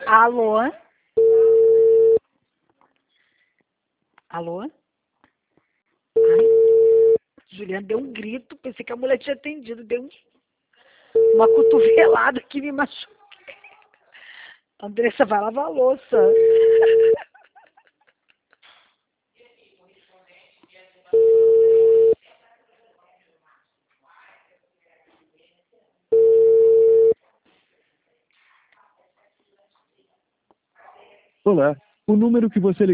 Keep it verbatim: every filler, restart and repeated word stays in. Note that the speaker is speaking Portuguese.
Alô? Alô? Ai, Juliana deu um grito, pensei que a mulher tinha atendido, deu um, uma cotovelada que me machucou. Andressa, vai lavar a louça. Olá, o número que você ligou